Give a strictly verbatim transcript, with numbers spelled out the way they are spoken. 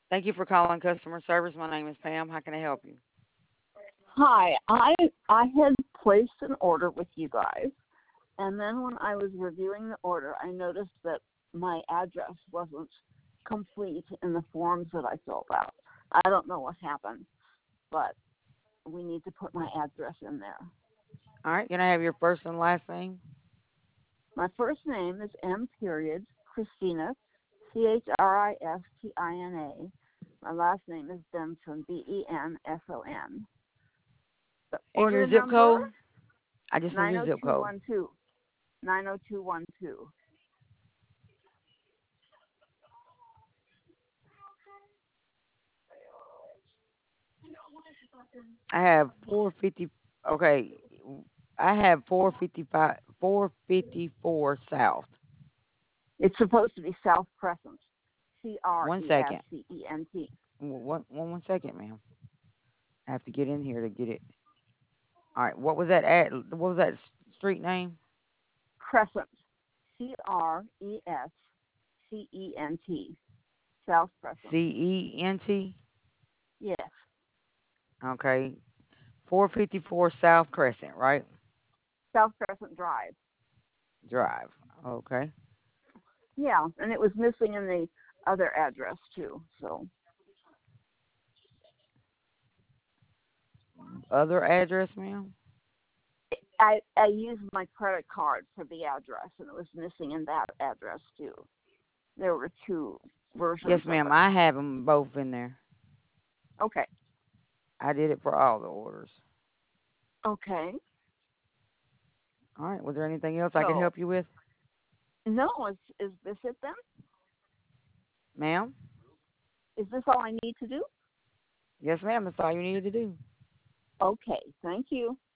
Thank you for calling customer service. My name is Pam. How can I help you? Hi, I I had placed an order with you guys, and then when I was reviewing the order, I noticed that my address wasn't complete in the forms that I filled out. I don't know what happened, but we need to put my address in there. All right. Can I have your first and last name? My first name is M. Period Christina, C H R I S T I N A. My last name is Benson, B E N S O N. The And order your zip number code? I just need nine your zero zip two code. one two. nine zero two one two. I have four fifty. Okay. I have four fifty-five, four fifty-four South. It's supposed to be South Crescent. C R One E S second. C E N T. One, one, one second, ma'am. I have to get in here to get it. All right. What was that? Ad, what was that street name? Crescent. C R E S C E N T. South C Crescent. E N T. Yes. Okay. four fifty-four South Crescent, right? South Crescent Drive. Drive. Okay. Yeah, and it was missing in the other address too. So Other address, ma'am? I I used my credit card for the address, and it was missing in that address too. There were two Yes, versions of ma'am. it. I have them both in there. Okay. I did it for all the orders. Okay. All right. Was there anything else I could So help you with, no, is is this it then? ma'am? Is this all I need to do? Yes, ma'am. That's all you needed to do. Okay. Thank you.